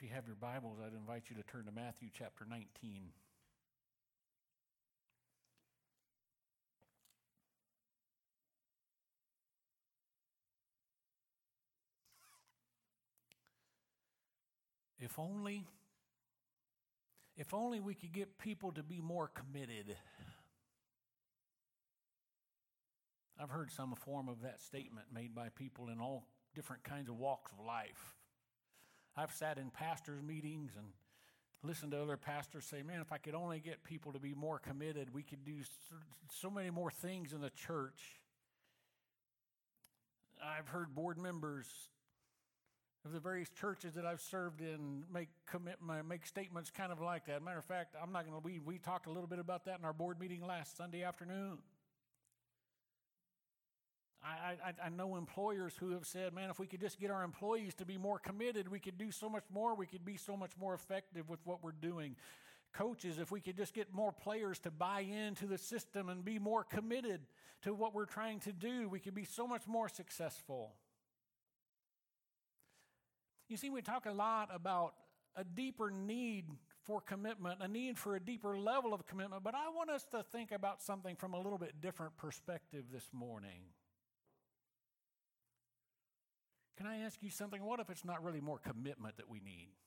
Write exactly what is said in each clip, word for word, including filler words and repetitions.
you have your Bibles, I'd invite you to turn to Matthew chapter nineteen. If only, if only we could get people to be more committed. I've heard some form of that statement made by people in all different kinds of walks of life. I've sat in pastors' meetings and listened to other pastors say, man, if I could only get people to be more committed, we could do so many more things in the church. I've heard board members of the various churches that I've served in make commit, make statements kind of like that. Matter of fact, I'm not going to. We we talked a little bit about that in our board meeting last Sunday afternoon. I, I I know employers who have said, man, if we could just get our employees to be more committed, we could do so much more. We could be so much more effective with what we're doing. Coaches, if we could just get more players to buy into the system and be more committed to what we're trying to do, we could be so much more successful. You see, we talk a lot about a deeper need for commitment, a need for a deeper level of commitment, but I want us to think about something from a little bit different perspective this morning. Can I ask you something? What if it's not really more commitment that we need?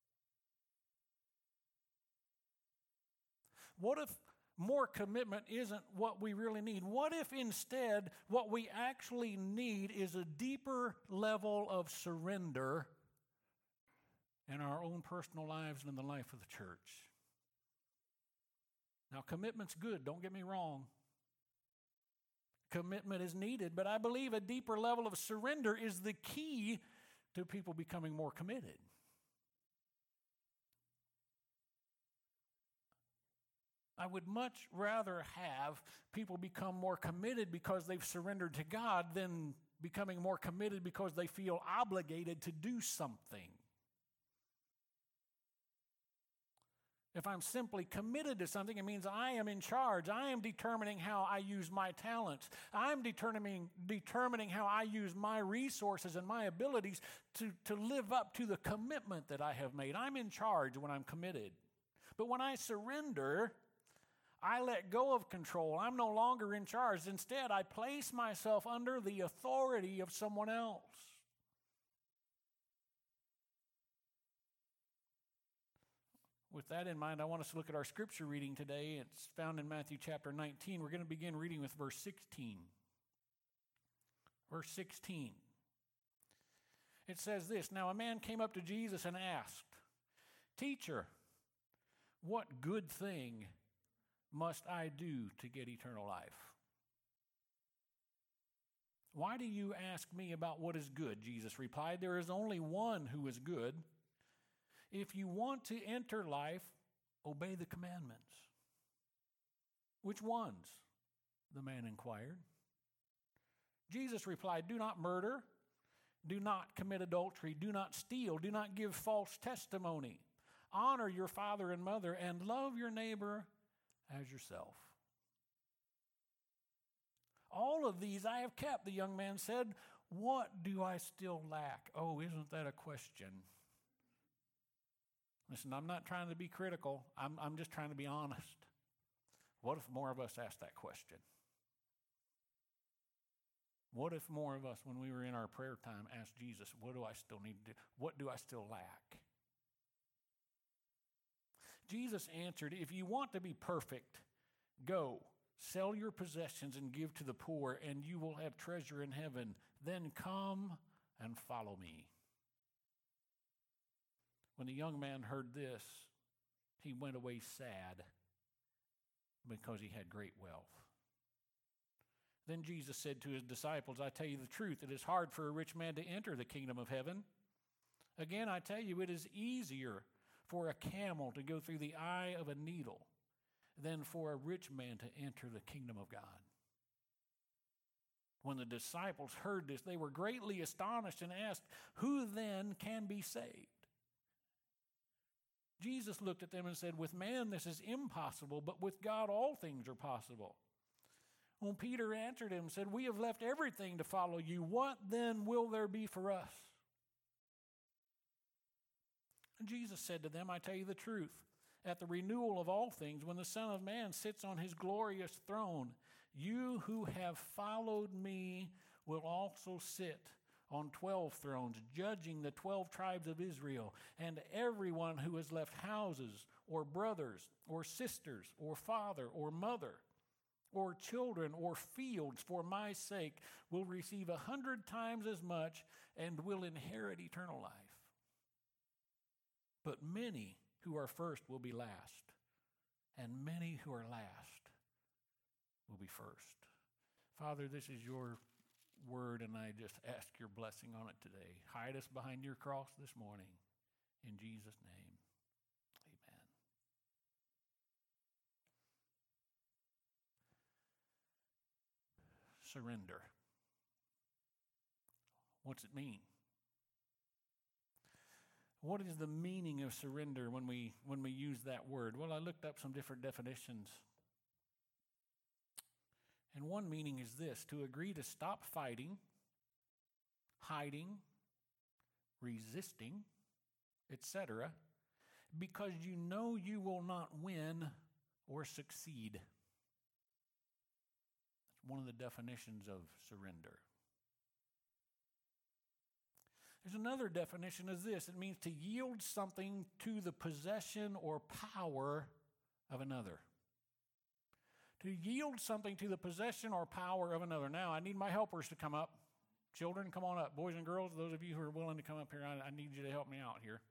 What if more commitment isn't what we really need? What if instead what we actually need is a deeper level of surrender in our own personal lives and in the life of the church? Now, commitment's good, don't get me wrong. Commitment is needed, but I believe a deeper level of surrender is the key to people becoming more committed. I would much rather have people become more committed because they've surrendered to God than becoming more committed because they feel obligated to do something. If I'm simply committed to something, it means I am in charge. I am determining how I use my talents. I'm determining, determining how I use my resources and my abilities to, to live up to the commitment that I have made. I'm in charge when I'm committed. But when I surrender, I let go of control. I'm no longer in charge. Instead, I place myself under the authority of someone else. With that in mind, I want us to look at our scripture reading today. It's found in Matthew chapter nineteen. We're going to begin reading with verse sixteen. Verse sixteen. It says this, "Now a man came up to Jesus and asked, 'Teacher, what good thing must I do to get eternal life?' 'Why do you ask me about what is good?' Jesus replied. 'There is only one who is good. If you want to enter life, obey the commandments.' 'Which ones?' the man inquired. Jesus replied, 'Do not murder, do not commit adultery, do not steal, do not give false testimony. Honor your father and mother, and love your neighbor as yourself.' 'All of these I have kept,' the young man said. 'What do I still lack?' Oh, isn't that a question? Listen, I'm not trying to be critical. I'm, I'm just trying to be honest. What if more of us asked that question? What if more of us, when we were in our prayer time, asked Jesus, what do I still need to do? What do I still lack? Jesus answered, 'If you want to be perfect, go, sell your possessions and give to the poor, and you will have treasure in heaven. Then come and follow me.' When the young man heard this, he went away sad because he had great wealth. Then Jesus said to his disciples, 'I tell you the truth, it is hard for a rich man to enter the kingdom of heaven. Again, I tell you, it is easier for a camel to go through the eye of a needle than for a rich man to enter the kingdom of God.' When the disciples heard this, they were greatly astonished and asked, 'Who then can be saved?' Jesus looked at them and said, 'With man this is impossible, but with God all things are possible.' When Peter answered him and said, 'We have left everything to follow you. What then will there be for us?' Jesus said to them, I tell you the truth. At the renewal of all things, when the Son of Man sits on his glorious throne, you who have followed me will also sit on twelve thrones, judging the twelve tribes of Israel. And everyone who has left houses, or brothers, or sisters, or father, or mother, or children, or fields for my sake will receive a hundred times as much and will inherit eternal life. But many who are first will be last, and many who are last will be first. Father, this is your word, and I just ask your blessing on it today. Hide us behind your cross this morning. In Jesus' name, amen. Surrender. What's it mean? What is the meaning of surrender when we when we use that word? Well, I looked up some different definitions. And one meaning is this: to agree to stop fighting, hiding, resisting, et cetera, because you know you will not win or succeed. That's one of the definitions of surrender. There's another definition as this. It means to yield something to the possession or power of another. To yield something to the possession or power of another. Now, I need my helpers to come up. Children, come on up. Boys and girls, those of you who are willing to come up here, I, I need you to help me out here.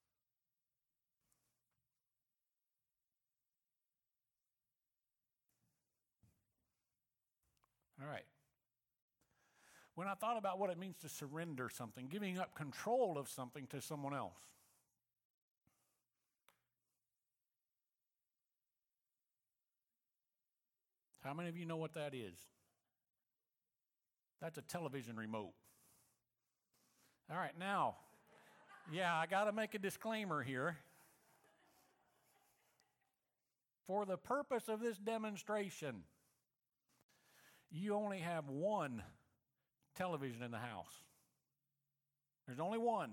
All right. When I thought about what it means to surrender something, giving up control of something to someone else. How many of you know what that is? That's a television remote. All right, now, yeah, I got to make a disclaimer here. For the purpose of this demonstration, you only have one television in the house. There's only one.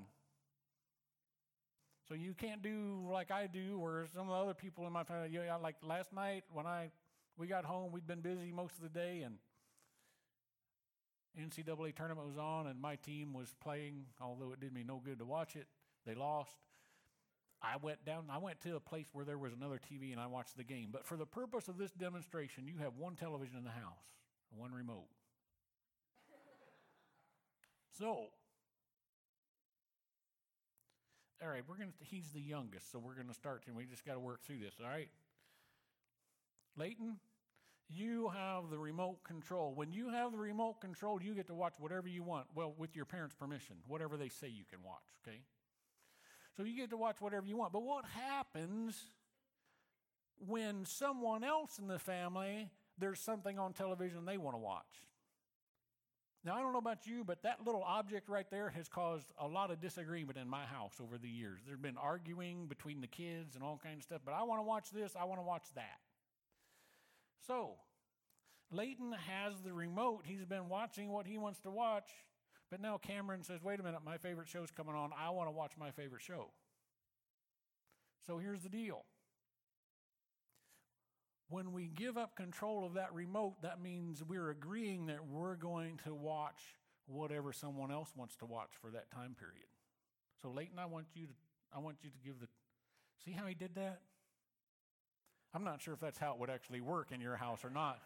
So you can't do like I do, or some of the other people in my family. You know, like last night when I we got home, we'd been busy most of the day, and N C double A tournament was on, and my team was playing. Although it did me no good to watch it, they lost. I went down. I went to a place where there was another T V, and I watched the game. But for the purpose of this demonstration, you have one television in the house, one remote. So, all right, we're gonna. He's the youngest, so we're gonna start, and we just got to work through this. All right, Leighton, you have the remote control. When you have the remote control, you get to watch whatever you want. Well, with your parents' permission, whatever they say you can watch. Okay, so you get to watch whatever you want. But what happens when someone else in the family, there's something on television they want to watch? Now, I don't know about you, but that little object right there has caused a lot of disagreement in my house over the years. There's been arguing between the kids and all kinds of stuff, but I want to watch this, I want to watch that. So, Leighton has the remote. He's been watching what he wants to watch, but now Cameron says, wait a minute, my favorite show's coming on. I want to watch my favorite show. So here's the deal. When we give up control of that remote, that means we're agreeing that we're going to watch whatever someone else wants to watch for that time period. So Leighton, I want you to I want you to give the see how he did that? I'm not sure if that's how it would actually work in your house or not.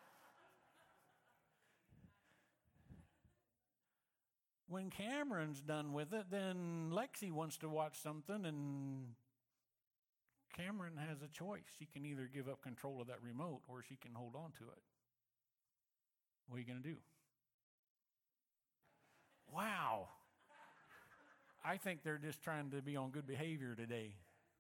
When Cameron's done with it, then Lexi wants to watch something, and Cameron has a choice. She can either give up control of that remote or she can hold on to it. What are you going to do? Wow. I think they're just trying to be on good behavior today.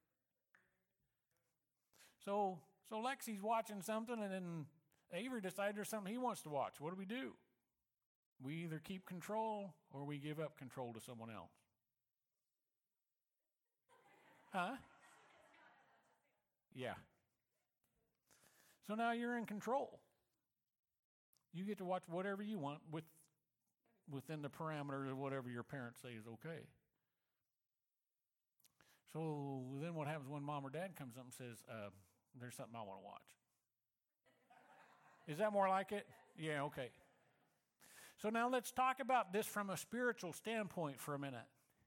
So, so Lexi's watching something, and then Avery decides there's something he wants to watch. What do we do? We either keep control or we give up control to someone else. Huh? Yeah. So now you're in control. You get to watch whatever you want with within the parameters of whatever your parents say is okay. So then what happens when mom or dad comes up and says, uh, there's something I want to watch? Is that more like it? Yeah, okay. So now let's talk about this from a spiritual standpoint for a minute.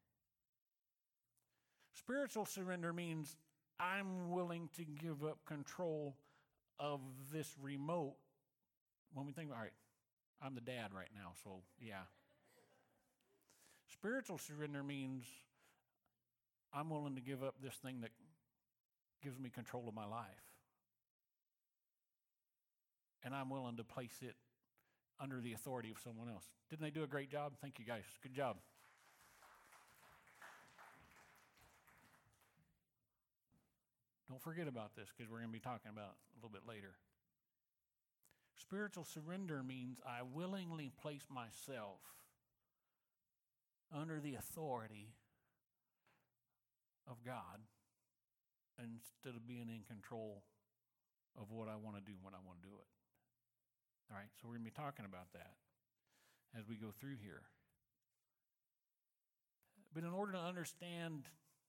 Spiritual surrender means I'm willing to give up control of this remote. When we think, all right, I'm the dad right now, so yeah. Spiritual surrender means I'm willing to give up this thing that gives me control of my life. And I'm willing to place it under the authority of someone else. Didn't they do a great job? Thank you, guys. Good job. Don't forget about this because we're going to be talking about it a little bit later. Spiritual surrender means I willingly place myself under the authority of God instead of being in control of what I want to do when I want to do it. All right, so we're going to be talking about that as we go through here. But in order to understand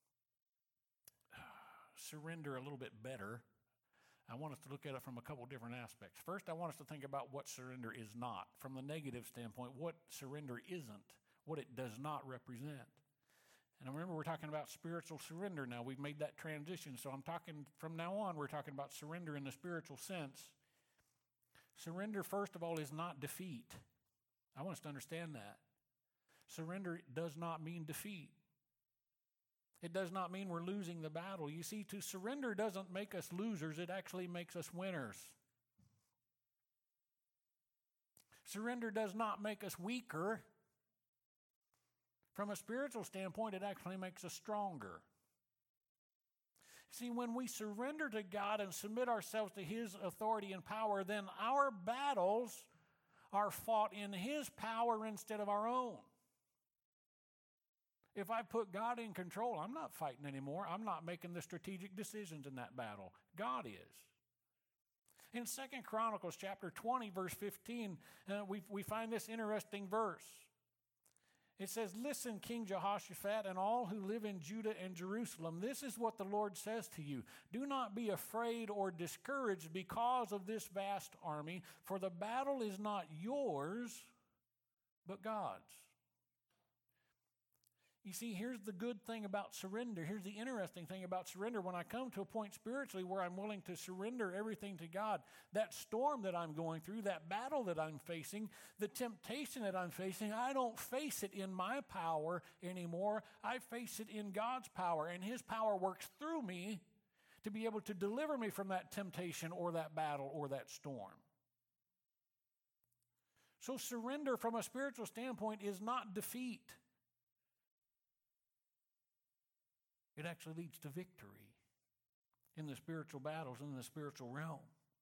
surrender a little bit better, I want us to look at it from a couple different aspects. First, I want us to think about what surrender is not. From the negative standpoint, what surrender isn't, what it does not represent. And remember, we're talking about spiritual surrender now. We've made that transition. So I'm talking, from now on, we're talking about surrender in the spiritual sense. Surrender, first of all, is not defeat. I want us to understand that. Surrender does not mean defeat. It does not mean we're losing the battle. You see, to surrender doesn't make us losers. It actually makes us winners. Surrender does not make us weaker. From a spiritual standpoint, it actually makes us stronger. See, when we surrender to God and submit ourselves to His authority and power, then our battles are fought in His power instead of our own. If I put God in control, I'm not fighting anymore. I'm not making the strategic decisions in that battle. God is. In Second Chronicles chapter twenty, verse fifteen, uh, we, we find this interesting verse. It says, "Listen, King Jehoshaphat, and all who live in Judah and Jerusalem, this is what the Lord says to you. Do not be afraid or discouraged because of this vast army, for the battle is not yours, but God's." You see, here's the good thing about surrender. Here's the interesting thing about surrender. When I come to a point spiritually where I'm willing to surrender everything to God, that storm that I'm going through, that battle that I'm facing, the temptation that I'm facing, I don't face it in my power anymore. I face it in God's power, and His power works through me to be able to deliver me from that temptation or that battle or that storm. So surrender from a spiritual standpoint is not defeat. It actually leads to victory in the spiritual battles, in the spiritual realm.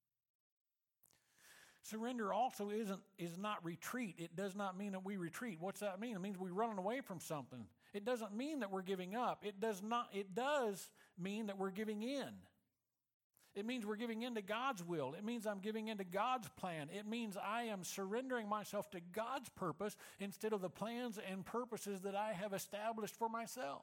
Surrender also isn't is not retreat. It does not mean that we retreat. What's that mean? It means we're running away from something. It doesn't mean that we're giving up. It does not. It does mean that we're giving in. It means we're giving in to God's will. It means I'm giving in to God's plan. It means I am surrendering myself to God's purpose instead of the plans and purposes that I have established for myself.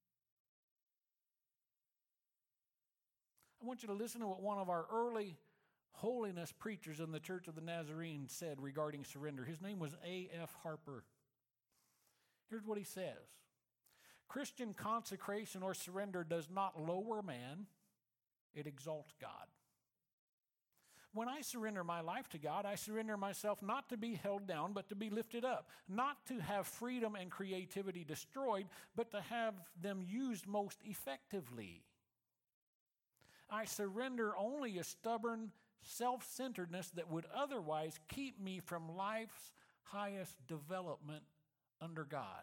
I want you to listen to what one of our early holiness preachers in the Church of the Nazarene said regarding surrender. His name was A F Harper. Here's what he says. Christian consecration or surrender does not lower man, it exalts God. When I surrender my life to God, I surrender myself not to be held down, but to be lifted up. Not to have freedom and creativity destroyed, but to have them used most effectively. I surrender only a stubborn self-centeredness that would otherwise keep me from life's highest development under God.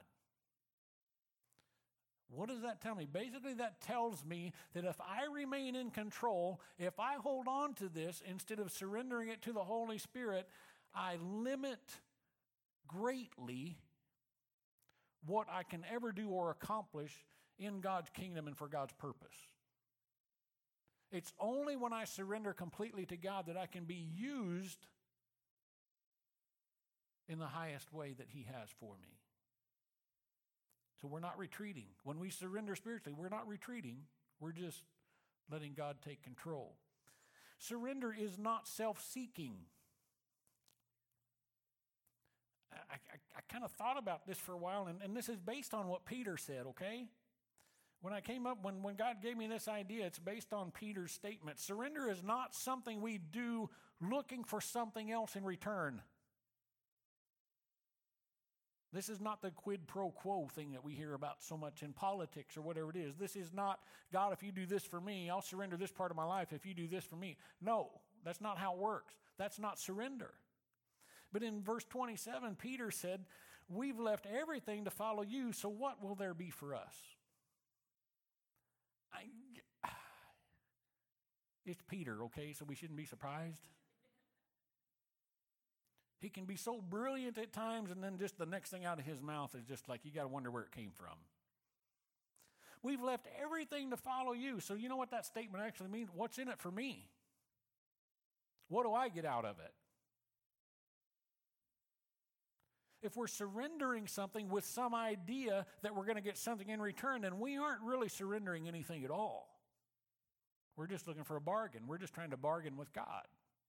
What does that tell me? Basically, that tells me that if I remain in control, if I hold on to this instead of surrendering it to the Holy Spirit, I limit greatly what I can ever do or accomplish in God's kingdom and for God's purpose. It's only when I surrender completely to God that I can be used in the highest way that He has for me. So we're not retreating. When we surrender spiritually, we're not retreating. We're just letting God take control. Surrender is not self-seeking. I, I, I kind of thought about this for a while, and, and this is based on what Peter said, okay? When I came up, when, when God gave me this idea, it's based on Peter's statement. Surrender is not something we do looking for something else in return. This is not the quid pro quo thing that we hear about so much in politics or whatever it is. This is not, God, if you do this for me, I'll surrender this part of my life if you do this for me. No, that's not how it works. That's not surrender. But in verse twenty-seven, Peter said, we've left everything to follow you, so what will there be for us? I, it's Peter, okay, so we shouldn't be surprised. He can be so brilliant at times, and then just the next thing out of his mouth is just like, you got to wonder where it came from. We've left everything to follow you. So you know what that statement actually means? What's in it for me? What do I get out of it? If we're surrendering something with some idea that we're going to get something in return, then we aren't really surrendering anything at all. We're just looking for a bargain. We're just trying to bargain with God.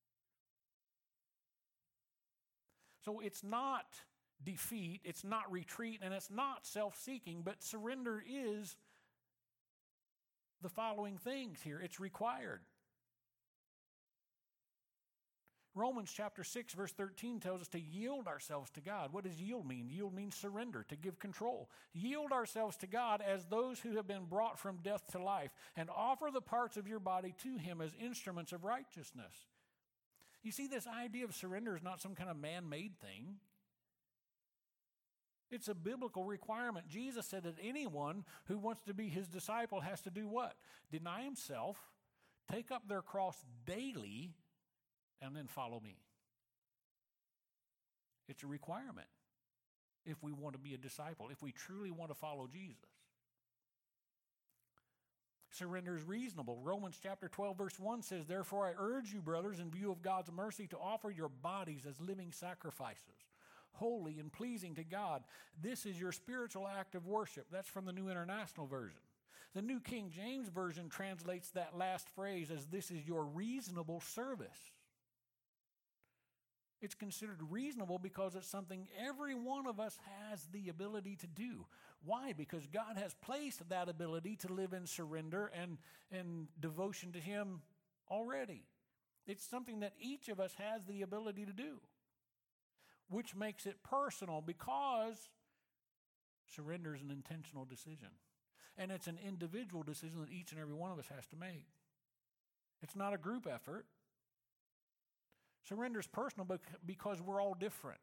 So it's not defeat, it's not retreat, and it's not self-seeking, but surrender is the following things here. It's required. Romans chapter six, verse thirteen tells us to yield ourselves to God. What does yield mean? Yield means surrender, to give control. Yield ourselves to God as those who have been brought from death to life, and offer the parts of your body to Him as instruments of righteousness. You see, this idea of surrender is not some kind of man-made thing. It's a biblical requirement. Jesus said that anyone who wants to be His disciple has to do what? Deny himself, take up their cross daily, and then follow me. It's a requirement if we want to be a disciple, if we truly want to follow Jesus. Surrender is reasonable. Romans chapter twelve, verse one says, therefore I urge you, brothers, in view of God's mercy, to offer your bodies as living sacrifices, holy and pleasing to God. This is your spiritual act of worship. That's from the New International Version. The New King James Version translates that last phrase as this is your reasonable service. It's considered reasonable because it's something every one of us has the ability to do. Why? Because God has placed that ability to live in surrender and, and devotion to Him already. It's something that each of us has the ability to do, which makes it personal because surrender is an intentional decision. And it's an individual decision that each and every one of us has to make. It's not a group effort. Surrender is personal because we're all different.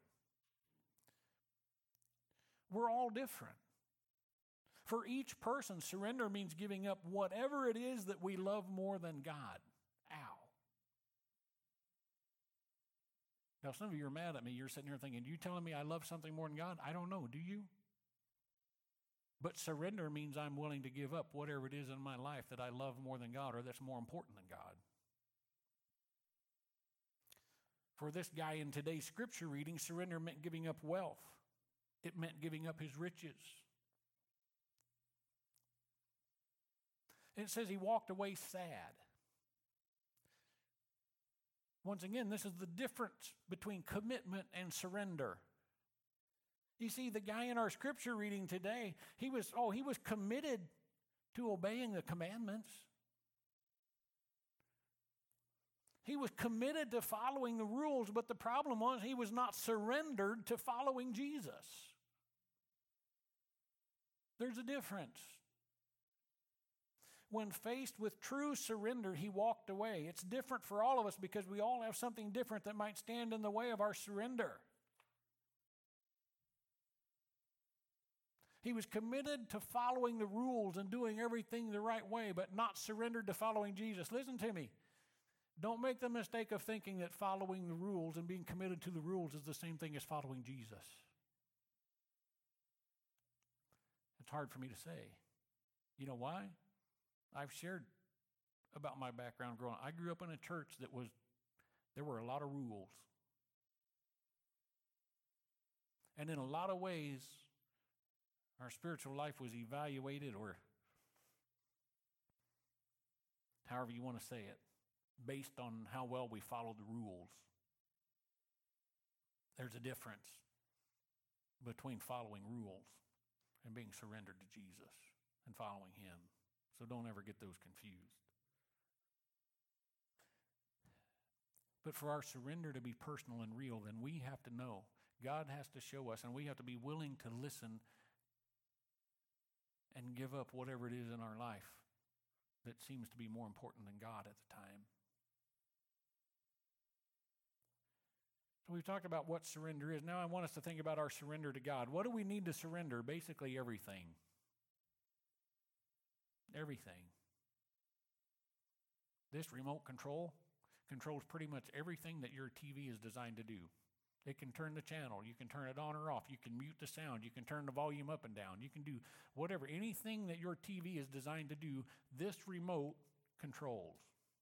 We're all different. For each person, surrender means giving up whatever it is that we love more than God. Ow. Now, some of you are mad at me. You're sitting here thinking, you telling me I love something more than God? I don't know. Do you? But surrender means I'm willing to give up whatever it is in my life that I love more than God or that's more important than God. For this guy in today's scripture reading, surrender meant giving up wealth. It meant giving up his riches. And it says he walked away sad. Once again, this is the difference between commitment and surrender. You see, the guy in our scripture reading today, he was, oh, he was committed to obeying the commandments. He was committed to following the rules, but the problem was he was not surrendered to following Jesus. There's a difference. When faced with true surrender, he walked away. It's different for all of us because we all have something different that might stand in the way of our surrender. He was committed to following the rules and doing everything the right way, but not surrendered to following Jesus. Listen to me. Don't make the mistake of thinking that following the rules and being committed to the rules is the same thing as following Jesus. It's hard for me to say. You know why? I've shared about my background growing up. I grew up in a church that was, there were a lot of rules. And in a lot of ways, Our spiritual life was evaluated, or however you want to say it, based on how well we followed the rules. There's a difference between following rules and being surrendered to Jesus and following him. So don't ever get those confused. But for our surrender to be personal and real, then we have to know. God has to show us, and we have to be willing to listen and give up whatever it is in our life that seems to be more important than God at the time. So we've talked about what surrender is. Now I want us to think about our surrender to God. What do we need to surrender? Basically everything. Everything. This remote control controls pretty much everything that your T V is designed to do. It can turn the channel. You can turn it on or off. You can mute the sound. You can turn the volume up and down. You can do whatever. Anything that your T V is designed to do, this remote controls.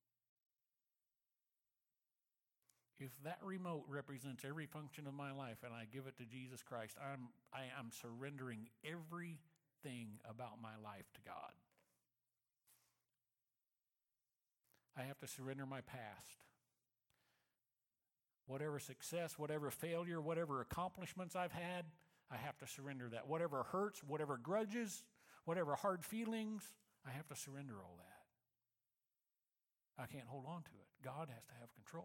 If that remote represents every function of my life and I give it to Jesus Christ, I'm, I am surrendering everything about my life to God. I have to surrender my past. Whatever success, whatever failure, whatever accomplishments I've had, I have to surrender that. Whatever hurts, whatever grudges, whatever hard feelings, I have to surrender all that. I can't hold on to it. God has to have control.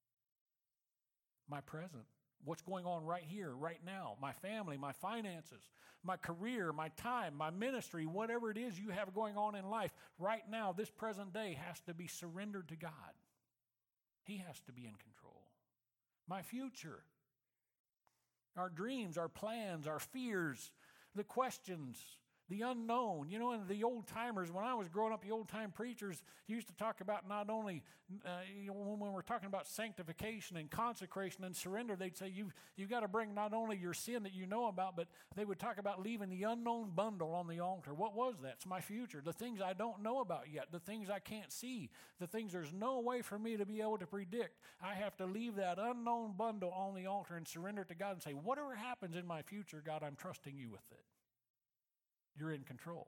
My present, what's going on right here, right now, my family, my finances, my career, my time, my ministry, whatever it is you have going on in life, right now, this present day has to be surrendered to God. He has to be in control. My future, our dreams, our plans, our fears, the questions, the unknown. You know, and the old timers, when I was growing up, the old time preachers used to talk about not only, uh, you know, when we're talking about sanctification and consecration and surrender, they'd say you've, you've got to bring not only your sin that you know about, but they would talk about leaving the unknown bundle on the altar. What was that? It's my future. The things I don't know about yet, the things I can't see, the things there's no way for me to be able to predict. I have to leave that unknown bundle on the altar and surrender it to God and say, whatever happens in my future, God, I'm trusting you with it. You're in control.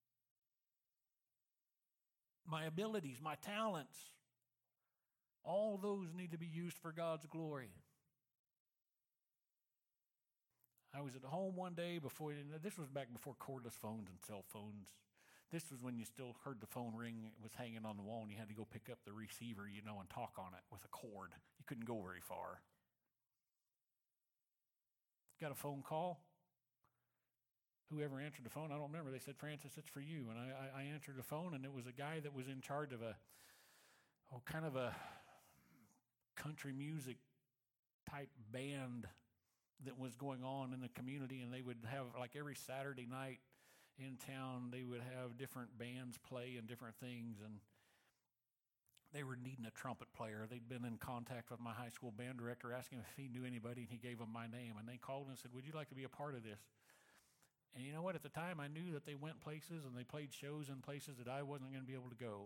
My abilities, my talents, all those need to be used for God's glory. I was at home one day before, this was back before cordless phones and cell phones. This was when you still heard the phone ring. It was hanging on the wall and you had to go pick up the receiver, you know, and talk on it with a cord. You couldn't go very far. Got a phone call. Whoever answered the phone, I don't remember. They said, Francis, it's for you. And I, I, I answered the phone, and it was a guy that was in charge of a, oh, kind of a country music type band that was going on in the community. And they would have, like every Saturday night in town, they would have different bands play and different things. And they were needing a trumpet player. They'd been in contact with my high school band director, asking if he knew anybody, and he gave them my name. And they called and said, would you like to be a part of this? And you know what? At the time, I knew that they went places and they played shows in places that I wasn't going to be able to go.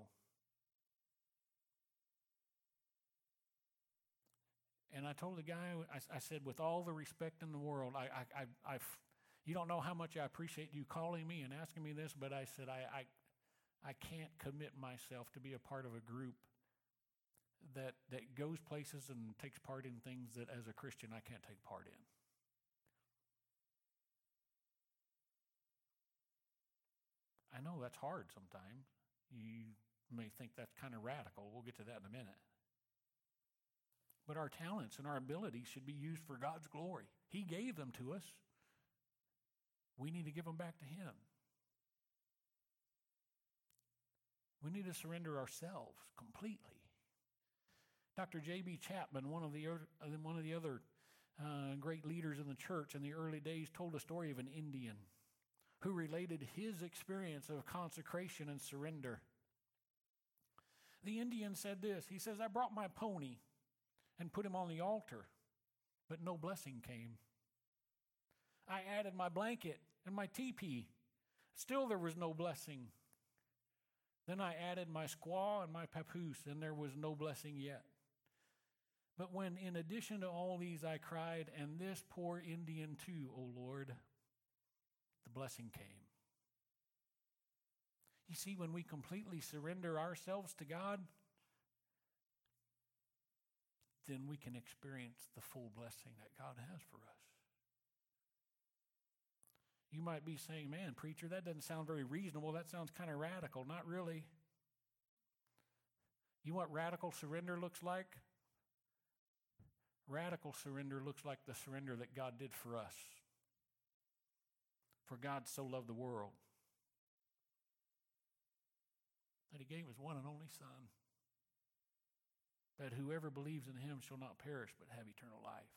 And I told the guy, I, I said, with all the respect in the world, I, I, I, I, you don't know how much I appreciate you calling me and asking me this, but I said, I, I, I can't commit myself to be a part of a group that, that goes places and takes part in things that as a Christian I can't take part in. I know that's hard sometimes. You may think that's kind of radical. We'll get to that in a minute. But our talents and our abilities should be used for God's glory. He gave them to us. We need to give them back to Him. We need to surrender ourselves completely. Doctor J B Chapman, one of the, one of the other uh, great leaders in the church in the early days, told a story of an Indian who related his experience of consecration and surrender. The Indian said this. He says, I brought my pony and put him on the altar, but no blessing came. I added my blanket and my teepee. Still there was no blessing. Then I added my squaw and my papoose, and there was no blessing yet. But when in addition to all these I cried, and this poor Indian too, O Lord, the blessing came. You see, when we completely surrender ourselves to God, then we can experience the full blessing that God has for us. You might be saying, man, preacher, that doesn't sound very reasonable. That sounds kind of radical. Not really. You know what radical surrender looks like? Radical surrender looks like the surrender that God did for us. For God so loved the world that he gave his one and only Son, that whoever believes in him shall not perish but have eternal life.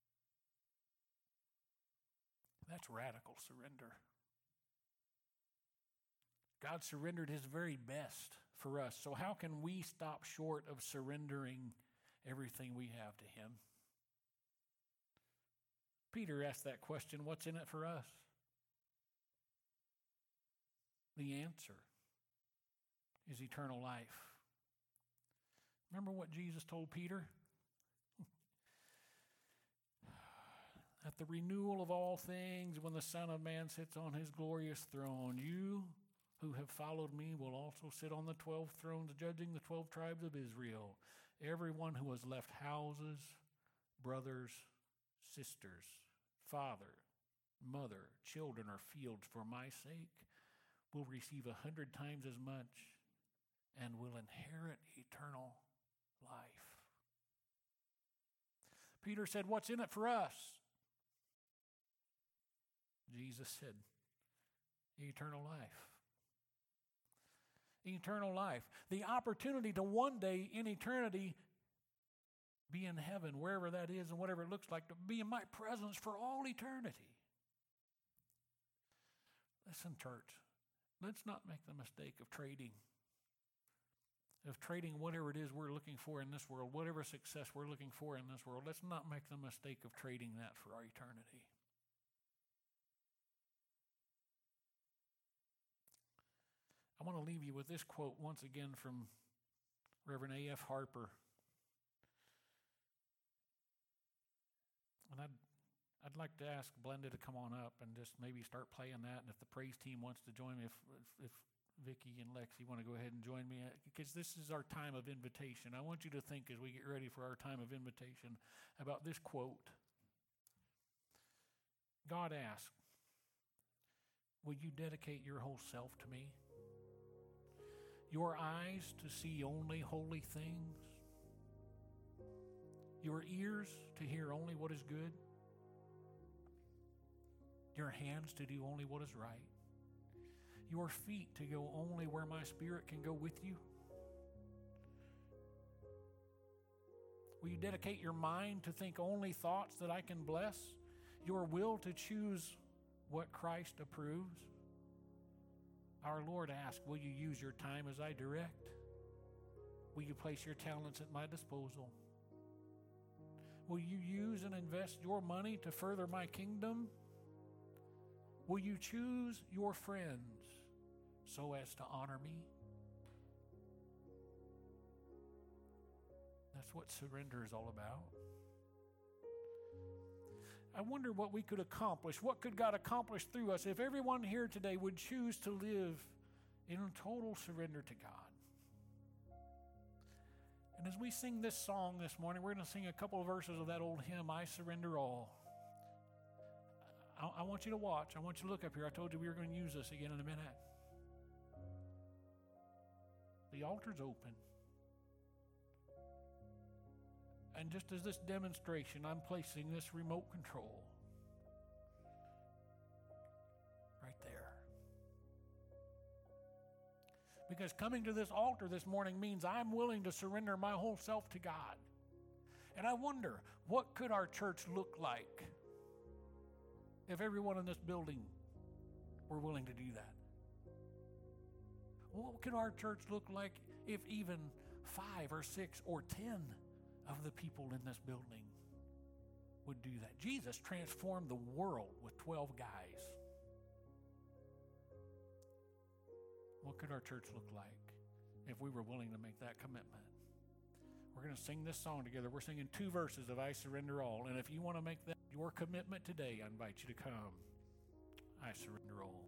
That's radical surrender. God surrendered his very best for us. So how can we stop short of surrendering everything we have to him? Peter asked that question, what's in it for us? The answer is eternal life. Remember what Jesus told Peter? At the renewal of all things, when the Son of Man sits on his glorious throne, you who have followed me will also sit on the twelve thrones, judging the twelve tribes of Israel. Everyone who has left houses, brothers, sisters, father, mother, children, or fields for my sake will receive a hundred times as much and will inherit eternal life. Peter said, what's in it for us? Jesus said, eternal life. Eternal life. The opportunity to one day in eternity be in heaven, wherever that is and whatever it looks like, to be in my presence for all eternity. Listen, church, let's not make the mistake of trading. Of trading whatever it is we're looking for in this world, whatever success we're looking for in this world. Let's not make the mistake of trading that for our eternity. I want to leave you with this quote once again from Reverend A F Harper. And I'd, I'd like to ask Blenda to come on up and just maybe start playing that. And if the praise team wants to join me, if, if, if Vicki and Lexi want to go ahead and join me, because this is our time of invitation. I want you to think as we get ready for our time of invitation about this quote. God asked, will you dedicate your whole self to me? Your eyes to see only holy things? Your ears to hear only what is good? Your hands to do only what is right? Your feet to go only where my spirit can go with you? Will you dedicate your mind to think only thoughts that I can bless? Your will to choose what Christ approves? Our Lord asked, will you use your time as I direct? Will you place your talents at my disposal? Will you use and invest your money to further my kingdom? Will you choose your friends so as to honor me? That's what surrender is all about. I wonder what we could accomplish. What could God accomplish through us if everyone here today would choose to live in total surrender to God? And as we sing this song this morning, we're going to sing a couple of verses of that old hymn, I Surrender All. I, I want you to watch. I want you to look up here. I told you we were going to use this again in a minute. The altar's open. And just as this demonstration, I'm placing this remote control right there. Because coming to this altar this morning means I'm willing to surrender my whole self to God. And I wonder, what could our church look like if everyone in this building were willing to do that? What could our church look like if even five or six or ten of the people in this building would do that? Jesus transformed the world with twelve guys. What could our church look like if we were willing to make that commitment? We're going to sing this song together. We're singing two verses of I Surrender All. And if you want to make that your commitment today, I invite you to come. I surrender all.